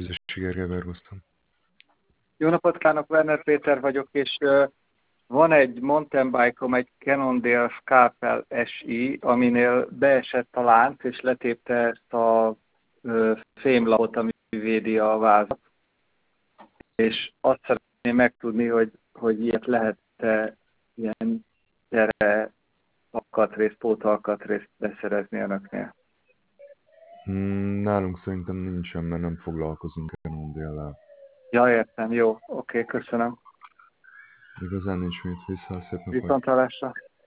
Füzesi Gergely Vergosztam. Jó napot kívánok, Werner Péter vagyok, és van egy mountain bike-om, egy Cannondale Scalpel SI, aminél beesett a lánc, és letépte ezt a fémlapot, ami védi a vázat. És azt szeretném megtudni, hogy ilyet lehet-e ilyen gyere alkatrészt, pótalkatrészt beszerezni önöknél. Nálunk szerintem nincsen, mert nem foglalkozunk Cannondale-lel. Ja, értem, jó, oké, köszönöm. Igazán nincs mit vissza, szép napot. Viszontlátásra.